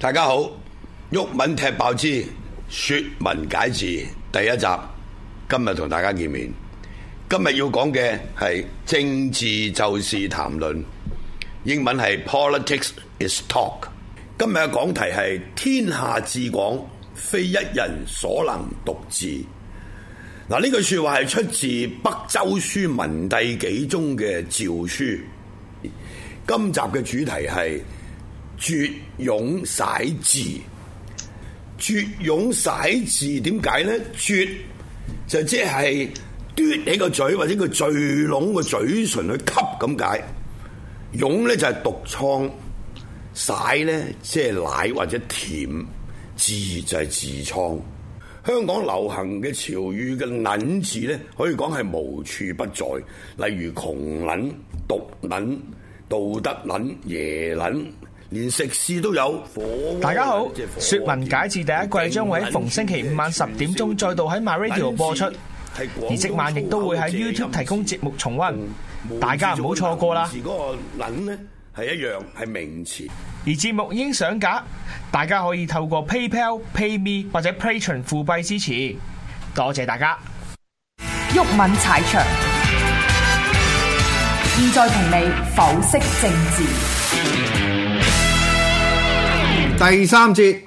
大家好，毓民踢爆之說文解字第一集，今日同大家見面。今日要講嘅係政治就是談論，英文係 Politics is Talk。今日嘅講題係天下至廣，非一人所能獨治。嗱，呢句說話係出自北周書文帝紀中嘅詔書。今集嘅主題係絕涌徙字。絕涌徙字點解呢？絕就即係嘟起個嘴或者個聚攏個嘴唇去吸咁解。涌呢就係毒瘡，徙呢即係奶或者甜，字就係痔瘡。香港流行嘅潮語嘅撚字呢，可以講係無處不在，例如窮撚、毒撚、道德撚、耶撚，連食肆都有。 大家好，說文解字第一季將會喺逢星期五晚10點鐘再度喺 MyRadio 播出，而即晚亦都會喺 YouTube 提供節目重溫，大家唔好錯過啦。 嗰個撚呢係一樣係名詞， 而節目已經上架，大家可以透過 PayPal、PayMe 或者 Patreon 付幣支持，多謝大家。 毓民踩場，現在同你剖析政治。 第三節，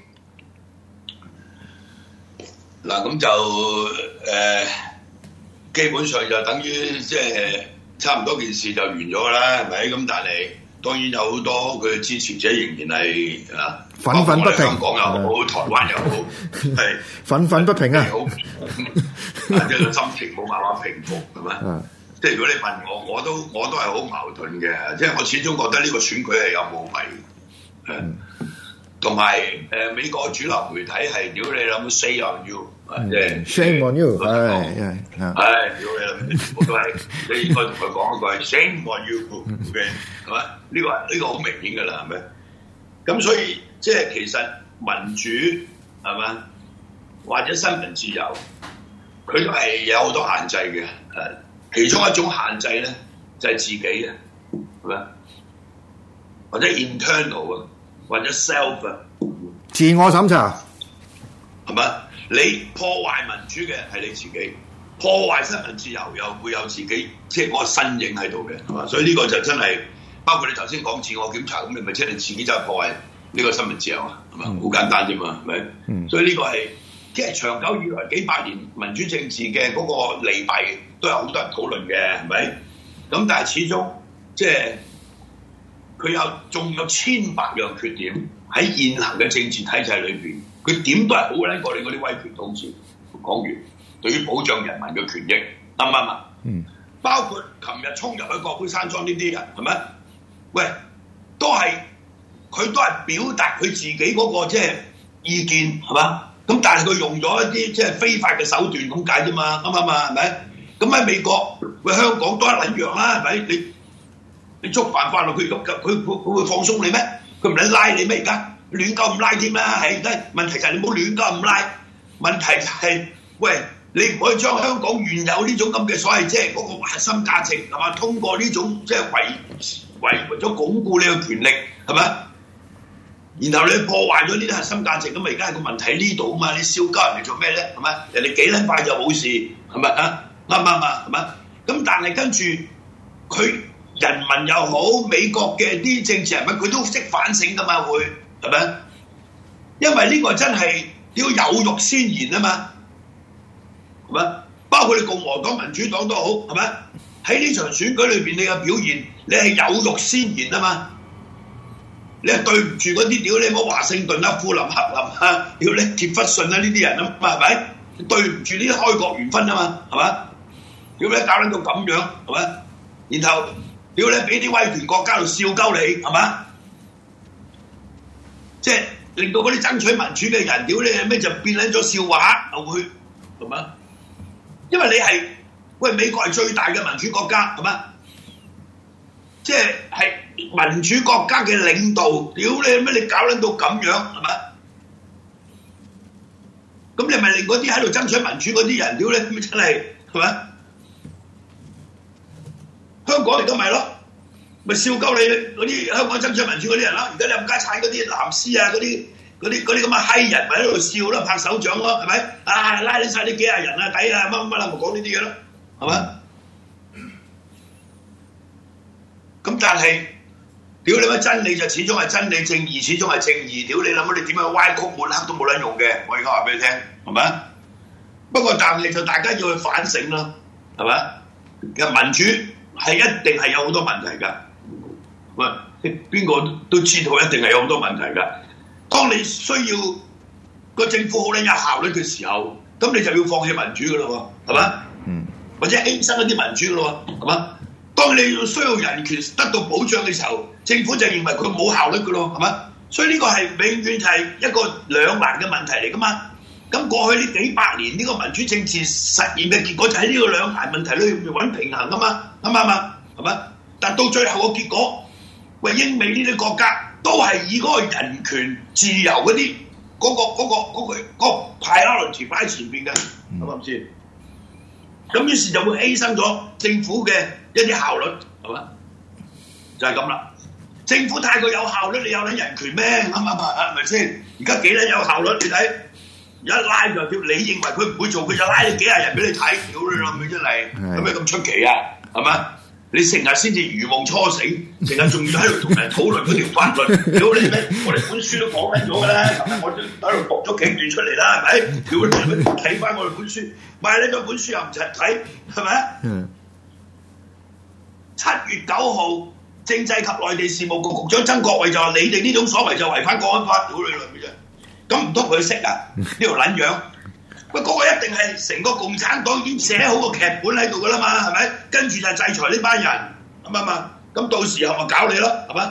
嗱咁就基本上就等於即係差唔多件事就完咗㗎啦，係咪？咁但係當然有好多佢嘅支持者仍然係憤憤不平， 香港又好，台灣又好，係憤憤不平啊！ 即係個心情冇辦法平復，係咪？即係如果你問我，我都係好矛盾嘅，即係我始終覺得呢個選舉係有舞弊，同埋美國主流媒體係屌你諗 say on you， 即係 shame on you， 屌你諗，我都係你應該同佢講一句 shame on you，OK， 係咪？呢個好明顯㗎啦，係咪？咁所以即係其實民主係咪？或者新聞自由，佢都係有好多限制嘅，其中一種限制咧就係自己嘅，係咪？或者 internal 啊，或者 self 啊， 自我審查， 係咪？你破壞民主嘅係你自己，破壞新聞自由又會有自己即係嗰個身影喺度嘅，係嘛？所以呢個就真係包括你頭先講自我檢查，咁你咪即係你自己就係破壞呢個新聞自由啊，係嘛？好簡單啫嘛，係咪？所以呢個係即係長久以來幾百年民主政治嘅嗰個利弊都有好多人討論嘅，係咪？咁但係始終即係佢仲有千百樣缺點喺現行嘅政治體制裏邊，佢點都係好撚過你嗰啲威權統治。講完，對於保障人民嘅權益，啱唔啱啊？包括琴日衝入去國會山莊呢啲人，係咪？喂，佢都係表達佢自己嗰個即係意見，係嘛？咁但係佢用咗一啲即係非法嘅手段咁解啫嘛，啱唔啱啊？係咪？咁喺美國，喂香港都一撚樣啦，係咪？你觸犯法律，佢會放鬆你咩？佢唔撚拉你咩？而家亂鳩咁拉添啦，係而家問題就係你唔好亂鳩咁拉。問題就係，喂，你唔可以將香港原有呢種咁嘅所謂即係嗰個核心價值係嘛？通過呢種即係為咗鞏固你嘅權力係咪？然後你破壞咗呢啲核心價值，咁啊而家係個問題喺呢度啊嘛！你燒鳩人哋做咩咧？係咪？人哋幾撚快就冇事係咪啊？啱唔啱啊？係咪？咁但係跟住佢人民又好，美國嘅啲政治人物佢都識反省㗎嘛，會係咪？因為呢個真係要有辱先言啊嘛，係咪？包括你共和黨、民主黨都好，係咪？喺呢場選舉裏邊，你嘅表現你係有辱先言啊嘛。你係對唔住嗰啲屌你冇華盛頓啊、富林、克林啊、屌你傑弗遜啊呢啲人啊嘛，係咪？對唔住呢啲開國元勳啊嘛，係咪？屌你搞撚到咁樣，係咪？然後屌你俾啲威權國家度笑鳩你，係咪？即係令到嗰啲爭取民主嘅人，屌你咩就變撚咗笑話，又會係咪？因為你係喂美國係最大嘅民主國家，係咪？即係民主國家嘅領導，屌你咩？你搞撚到咁樣係咪？咁你咪令嗰啲喺度爭取民主嗰啲人，屌你真係係咪？香港而家咪咯，咪笑鳩你嗰啲香港爭取民主嗰啲人咯。而家你冚家鏟嗰啲藍絲啊，嗰啲嗰啲咁嘅閪人咪喺度笑咯，拍手掌咯，係咪？啊，拉你晒啲幾廿人啊，抵啊，乜啦，咪講呢啲嘢咯，係咪？咁但係，屌你乜真理就始終係真理，正義始終係正義。屌你諗下，你點樣歪曲抹黑都冇撚用嘅。我而家話俾你聽，係咪？不過但係就大家要去反省啦，係咪？其實民主係一定係有好多問題㗎。喂，邊個都知道一定係有好多問題㗎。當你需要個政府好撚有效率嘅時候，咁你就要放棄民主㗎啦喎，係咪？或者犧牲一啲民主㗎啦喎，係咪？當你需要人權得到保障嘅時候，政府就認為佢冇效率㗎咯，係咪？所以呢個係永遠係一個兩難嘅問題嚟㗎嘛。咁過去呢幾百年呢個民主政治實現嘅結果就喺呢個兩難問題裏面揾平衡啊嘛，啱唔啱啊？係咪？但到最後嘅結果，喂，英美呢啲國家都係以嗰個人權自由嗰啲嗰個 priority 擺喺前邊嘅，啱唔啱先？咁於是就會犧牲咗政府嘅一啲效率，係嘛？就係咁啦。政府太過有效率，你有撚人權咩？啱唔啱啊？係咪先？而家幾撚有效率？你睇一拉就叫你認為佢唔會做，佢就拉你幾廿人俾你睇，屌你老味真係，有咩咁出奇啊？係嘛？你成日先至如夢初醒，成日仲要喺度同人討論嗰條法律，屌你咩？我哋本書都講緊咗㗎啦，我都喺度讀咗幾段出嚟啦，係咪？屌你睇翻我哋本書，買呢咗本書又唔齊睇，係咪？7月9號，政制及內地事務局局長曾國衛就話：你哋呢種所謂就違反國安法，屌你老味啫！咁唔通佢識啊？呢條撚樣？喂，嗰個一定係成個共產黨已經寫好個劇本喺度噶啦嘛，係咪？跟住就制裁呢班人，啱唔啱啊？咁到時候咪搞你咯，係咪？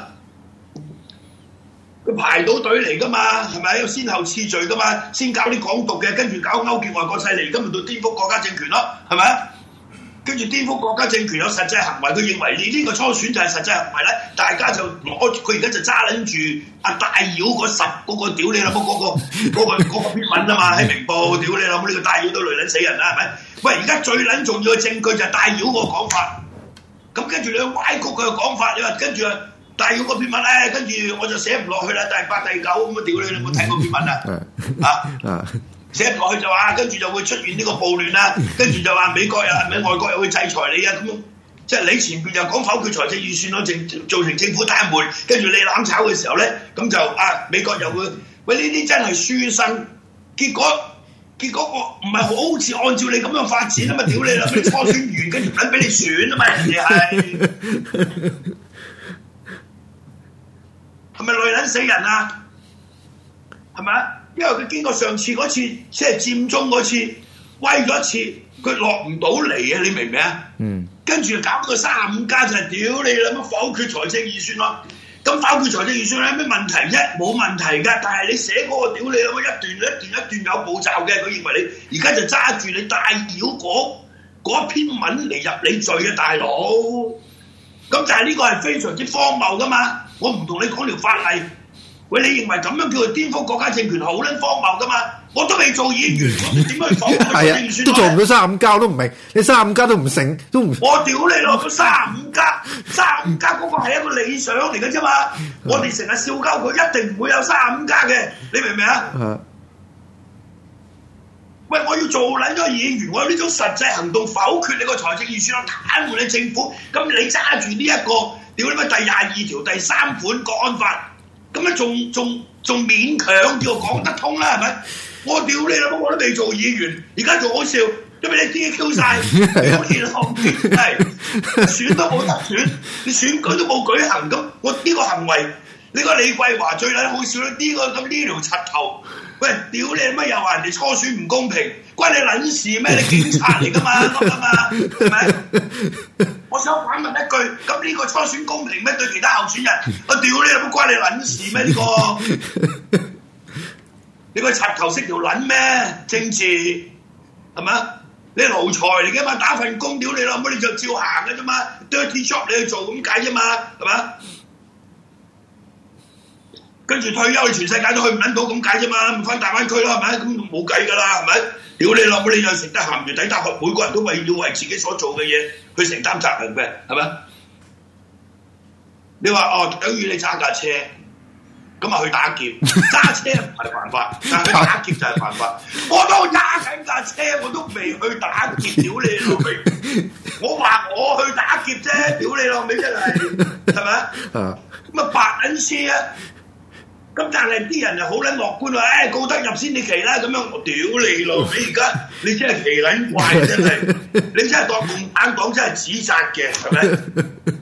佢排到隊嚟噶嘛，係咪？有先後次序噶嘛，先搞啲港獨嘅，跟住搞勾結外國勢力，今日到顛覆國家政權咯，係咪？跟住顛覆國家政權有實際行為，佢認為你呢個初選就係實際行為咧，大家就攞佢而家就揸撚住阿戴耀嗰個屌你老母嗰個篇文啊嘛，喺明報屌你老母呢個戴耀都累撚死人啦，係咪？喂，而家最撚重要嘅證據就係戴耀個講法，咁跟住你去歪曲佢嘅講法，你話跟住戴耀嗰篇文咧，跟住我就寫唔落去啦，第8、第9咁啊，屌你冇睇過篇文啊？寫唔落去就話，跟住就會出現呢個暴亂啦，跟住就話美國又係咪外國又會制裁你啊？咁即係你前邊又講否決財政預算案，造成政府癱瘓，跟住你攬炒嘅時候咧，咁就美國又會喂呢啲真係書生，結果我唔係好似按照你咁樣發展啊嘛，屌你啦！你初選完跟住唔撚俾你選啊嘛，人哋係咪累撚死人啊？係咪啊？因為佢經過上次嗰次，即係佔中嗰次，威咗一次，佢落唔到嚟啊！你明唔明啊？跟住搞個35+就係屌你啦！乜否決財政預算案？咁否決財政預算案有咩問題啫？冇問題㗎，但係你寫嗰個屌你啦！一段有步驟嘅，佢認為你而家就揸住你戴耀嗰篇文嚟入你罪嘅大佬。咁就係呢個係非常之荒謬㗎嘛！我唔同你講條法例。喂，你認為咁樣叫做顛覆國家政權好撚荒謬噶嘛？我都未做議員，我點去否決財政預算案？ 都做唔到35+都唔明，你35+都唔成，都唔。 我屌你咯！35+嗰個係一個理想嚟嘅啫嘛。我哋成日笑鳩佢，一定唔會有35+嘅，你明唔明啊？喂，我要做撚咗議員，我有呢種實際行動否決你個財政預算案，癱瘓你政府。咁你揸住呢一個屌你乜第22條第3款國安法？咁樣仲勉強叫我講得通啦，係咪？我屌你啦！我都未做議員，而家仲好笑，都俾你 DQ 晒，屌你啦！係選都冇得選，你選舉都冇舉行，咁我呢個行為，你個李桂華最撚好笑啦！呢條柒頭，喂，屌你乜又話人哋初選唔公平，關你撚事咩？你警察嚟噶嘛，係咪？我想反問一句，咁呢個初選公平咩？對其他候選人，我屌你啦！乜關你撚事咩？呢個你個柒頭識條撚咩？政治係嘛？你係奴才嚟嘅嘛？打份工屌你啦！咁你就照行嘅啫嘛 ，dirty job 你去做咁解啫嘛，係嘛？跟住退休，你全世界都去唔撚到咁解啫嘛，唔翻大灣區啦，係咪？咁冇計㗎啦，係咪？屌你老母！你又食得鹹魚抵搭殼，每個人都要為自己所做嘅嘢去承擔責任嘅，係咪？你話等於你揸架車， 咁啊去打劫，揸車唔係犯法，但係去打劫就係犯法。我都揸緊架車，我都未去打劫，屌你老味！我話我去打劫啫，屌你老味真係咪？咁啊白撚車啊！咁但係啲人就好撚樂觀話，告得入先你奇啦咁樣，我屌你老味！而家你真係奇撚怪，真係你真係當共產黨真係指責嘅，係咪？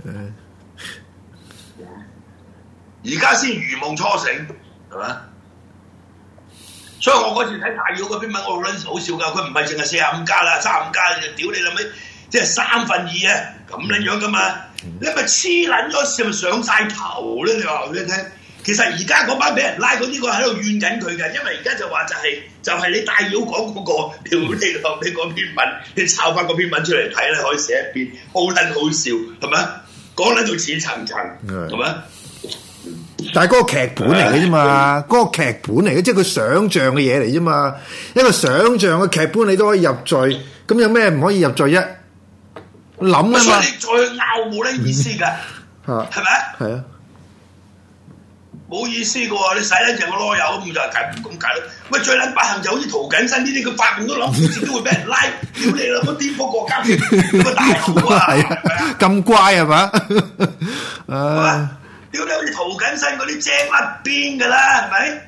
而家先如夢初醒，係嘛？所以我嗰次睇大妖嗰篇文，我好撚好笑㗎。佢唔係淨係45加啦，35加就屌你老味，即係2/3啊，咁撚樣㗎嘛？你咪黐撚咗，係咪上晒頭咧？你話俾你聽，其實而家嗰班俾人拉嗰啲個喺度怨緊佢嘅，因為而家就話就係你大妖講嗰個屌你老味嗰篇文，你抄翻嗰篇文出嚟睇咧，可以寫一篇，好撚好笑，係咪？講撚到似層層，係咪？ 但係嗰個劇本嚟嘅啫嘛，嗰個劇本嚟嘅，即係佢想像嘅嘢嚟啫嘛。一個想像嘅劇本你都可以入罪，咁有咩唔可以入罪啫？諗啊嘛。所以你再拗冇呢意思㗎，係咪？ 係啊， 冇意思㗎喎！你使撚成個囉柚咁就係咁解咯。喂，最撚不幸就好似涂謹申呢啲，佢發夢都諗自己會俾人拉，屌你啦！乜顛覆國家咁個大佬啊，係啊， 咁乖係嘛？ 屌你好似涂謹申嗰啲精甩邊㗎啦，係咪？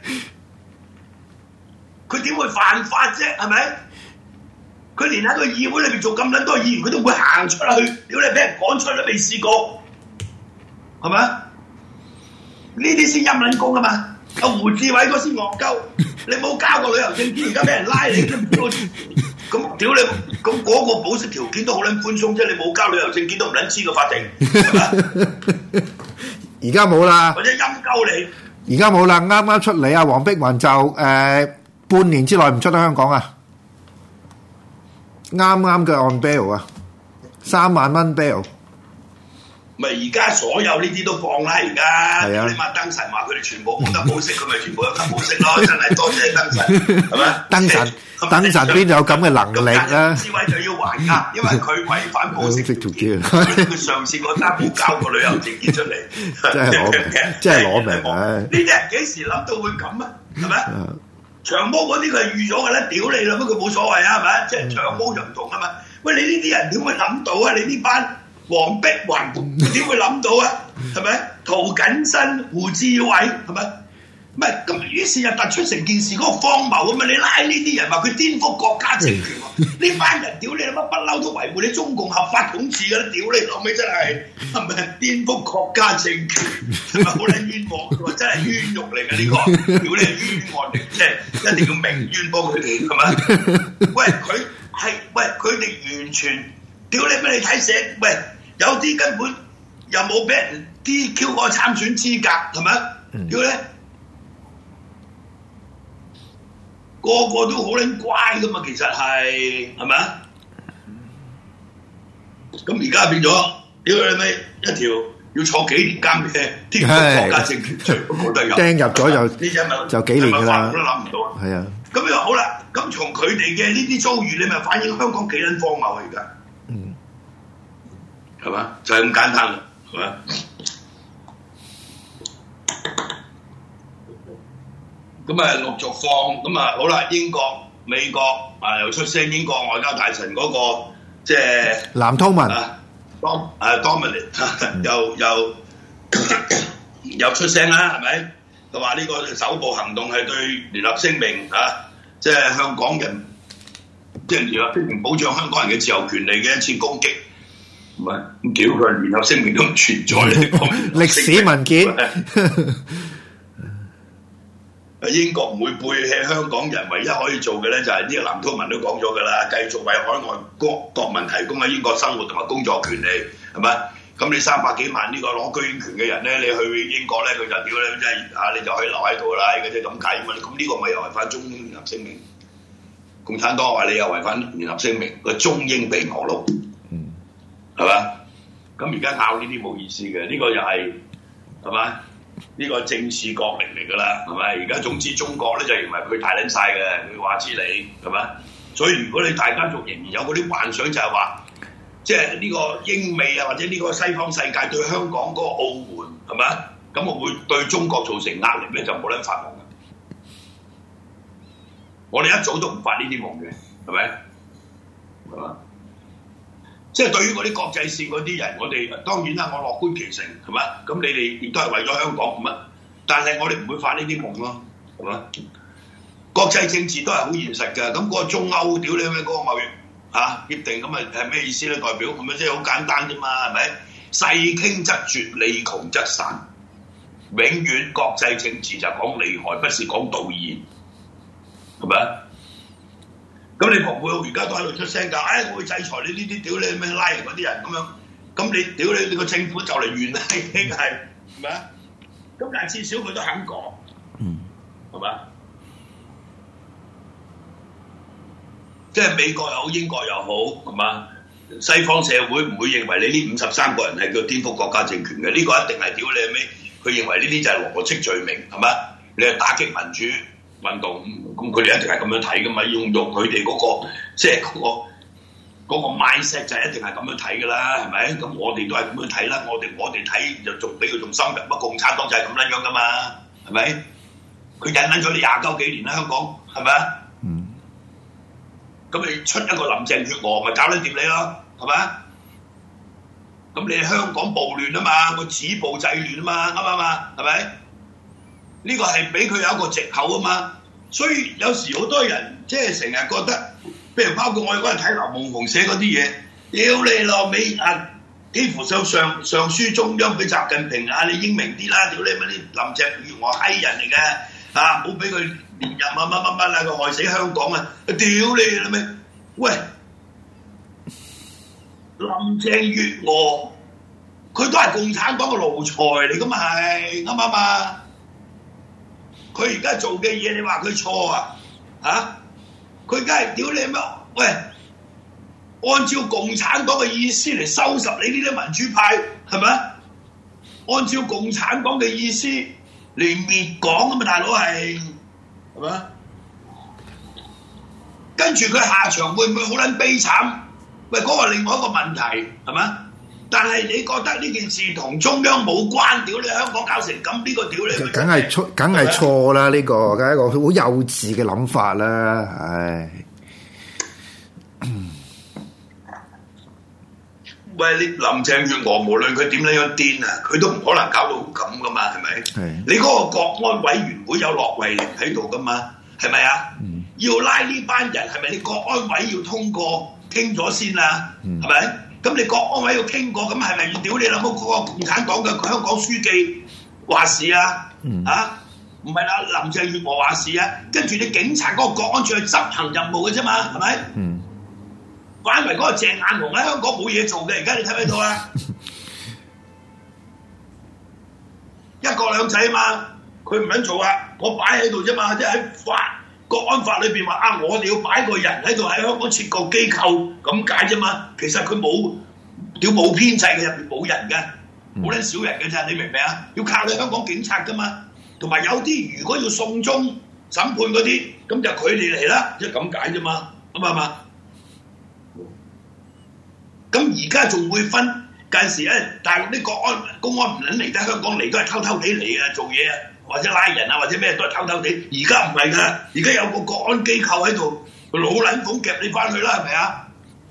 佢點會犯法啫？係咪？佢連喺個議會裏邊做咁撚多議員，佢都會行出去，屌你俾人趕出去都未試過，係咪？呢啲先陰撚公啊嘛！阿胡志偉嗰先戇鳩，你冇交過旅遊證件，而家俾人拉你都唔知咁屌你，咁嗰個保釋條件都好撚寬鬆啫，你冇交旅遊證件都唔撚知個法庭，係咪？ 而家冇啦， 或者陰鳩你。而家冇啦，啱啱出嚟啊！黃碧雲就半年之內唔出得香港啊！啱啱嘅 on bail 啊，3萬蚊 bail。 咪而家所有呢啲都放啦，而家你問燈神話佢哋全部冇得保釋，佢咪全部有得保釋咯！真係多謝燈神，係咪？ 燈神邊有咁嘅能力啊？ 志偉就要還押，因為佢違反保釋條件。佢上次嗰單冇交過旅遊證件出嚟， 真係攞命啊！ 呢啲人幾時諗到會咁啊？係咪？長毛嗰啲佢係預咗嘅啦，屌你啦！乜佢冇所謂啊？係咪？即係長毛就唔同啊嘛！喂，你呢啲人點會諗到啊？你呢班黃碧雲點會諗到啊？係咪？涂謹申、胡志偉係咪？唔係咁，於是就突出成件事嗰個荒謬咁啊！你拉呢啲人話佢顛覆國家政權喎，呢班人屌你乜不嬲都維護你中共合法統治㗎啦！屌你老味真係係咪顛覆國家政權？係咪好撚冤枉㗎？真係冤獄嚟㗎呢個！屌你係冤案嚟，即係一定要鳴冤幫佢哋係咪？喂佢哋完全屌你咩？你睇寫喂有啲根本又冇俾人 DQ 嗰個參選資格係咪？屌你！個個都好撚乖噶嘛，其實係咪啊？咁而家變咗，屌你咪一條要坐幾年監嘅顛覆國家政權罪，我覺得有釘入咗就幾年㗎啦， 我都諗唔到啊！ 係啊，咁又好啦，咁從佢哋嘅呢啲遭遇，你咪反映香港幾撚荒謬啊！而家，係嘛？就係咁簡單啦，係嘛？咁啊陸續放，咁啊好啦，英國、美國又出聲，英國外交大臣嗰個即係藍韜文 Dominic 又出聲啦，係咪？佢話呢個首部行動係對聯合聲明即係向港人，即係聯合聲明保障香港人嘅自由權利嘅一次攻擊，唔係咁屌佢聯合聲明都唔存在歷史文件。 英國唔會背棄香港人，唯一可以做嘅咧就係呢個藍韜文都講咗㗎啦，繼續為海外國民提供喺英國生活同埋工作權利，係咪？咁你300幾萬呢個攞居英權嘅人咧，你去英國咧，佢就屌你，即係你就可以留喺度啦，而家即係咁解嘛。咁呢個咪又違反中英聯合聲明？共產黨話你又違反聯合聲明，個中英備忘錄，係嘛？咁而家拗呢啲冇意思嘅，呢個又係嘛？呢個政治角力嚟㗎啦，係咪？而家總之中國咧就認為佢大撚晒嘅，佢話知你係咪？所以如果你大家仲仍然有嗰啲幻想，就係話，即係呢個英美啊，或者呢個西方世界對香港嗰個澳門係咪？ 咁我會對中國造成壓力咧，就冇得發夢嘅。我哋一早都唔發呢啲夢嘅，係咪？係嘛？即係對於嗰啲國際線嗰啲人，我哋當然啦，我樂觀其成，係嘛？咁你哋亦都係為咗香港咁啊，但係我哋唔會發呢啲夢咯，係嘛？國際政治都係好現實㗎，咁嗰個中歐屌你咩嗰個貿易協定咁啊係咩意思咧？代表咁樣即係好簡單啫嘛，係咪？勢傾則絕，利窮則散。永遠國際政治就講利害，不是講道義，係咪啊？咁你蓬佩奧而家都喺度出聲㗎，我會制裁你呢啲屌你咩拉人嗰啲人咁樣，咁你屌你個政府就嚟完啦，已經係咪啊？咁但係至少佢都肯講，係咪啊？即係美國又好，英國又好，係嘛？西方社會唔會認為你呢53個人係叫顛覆國家政權嘅，呢個一定係屌你咩？佢認為呢啲就係邏輯罪名，係嘛？你係打擊民主運動，咁佢哋一定係咁樣睇噶嘛？用佢哋嗰個即係嗰個 mindset 就一定係咁樣睇噶啦，係咪？咁我哋都係咁樣睇啦，我哋睇就仲比佢仲深入。乜共產黨就係咁樣噶嘛，係咪？佢引領咗你20幾年啦，香港係咪啊？咁你出一個林鄭月娥，咪搞得掂你咯，係咪？咁你香港暴亂啊嘛，個止暴制亂啊嘛，啱唔啱啊？係咪？呢個係俾佢有一個藉口啊嘛。所以有時好多人即係成日覺得，譬如包括我嗰日睇劉夢熊寫嗰啲嘢，屌你老味啊！幾乎上書中央俾習近平啊，你英明啲啦！屌你乜啲林鄭月娥閪人嚟嘅啊！唔好俾佢連任啊乜啦，佢害死香港啊！屌你老味！喂！林鄭月娥佢都係共產黨嘅奴才嚟噶嘛，係啱唔啱啊？佢而家做嘅嘢，你話佢錯啊？佢而家係屌你乜？喂！按照共產黨嘅意思嚟收拾你呢啲民主派，係咪？按照共產黨嘅意思嚟滅港啊嘛，大佬係咪？跟住佢下場會唔會好撚悲慘？喂，嗰個另外一個問題係咪？但係你覺得呢件事同中央冇關？屌你香港搞成咁，呢個屌你， 梗係錯啦！呢個梗係一個好幼稚嘅諗法啦，唉。 喂，你林鄭月娥無論佢點樣癲啊，佢都唔可能搞到咁噶嘛，係咪？你嗰個國安委員會有駱惠寧喺度噶嘛，係咪啊？要拉呢班人係咪？你國安委要通過傾咗先啊，係咪？咁你國安委要傾過，咁係咪要屌你老母嗰個共產黨嘅香港書記話事啊？唔係啦，林鄭月娥話事啊，跟住你警察嗰個國安處去執行任務嘅啫嘛，係咪？反為嗰個鄭雁雄喺香港冇嘢做嘅，而家你睇唔睇到啊？一國兩制啊嘛，佢唔肯做啊，我擺喺度啫嘛，即係喺國安法裏邊話啊，我哋要擺個人喺度喺香港設個機構咁解啫嘛。其實佢冇編制嘅，入邊冇人嘅，冇撚少人嘅咋，你明唔明啊？要靠你香港警察噶嘛，同埋有啲如果要送中審判嗰啲，咁就佢哋嚟啦，即係咁解啫嘛，啱唔啱？咁而家仲會分近時咧，大陸啲公安唔撚嚟得香港嚟，都係偷偷地嚟啊，做嘢啊，或者拉人啊，或者咩都係偷偷地。而家唔係㗎，而家有個國安機構喺度，老撚鳳夾你翻去啦，係咪啊？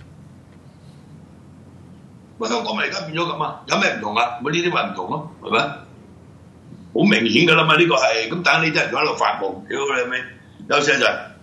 乜香港咪而家變咗咁啊？有咩唔同啊？咪呢啲咪唔同咯，係咪？好明顯㗎啦嘛，呢個係咁等你啲人喺度發夢，屌你咩？休息一陣。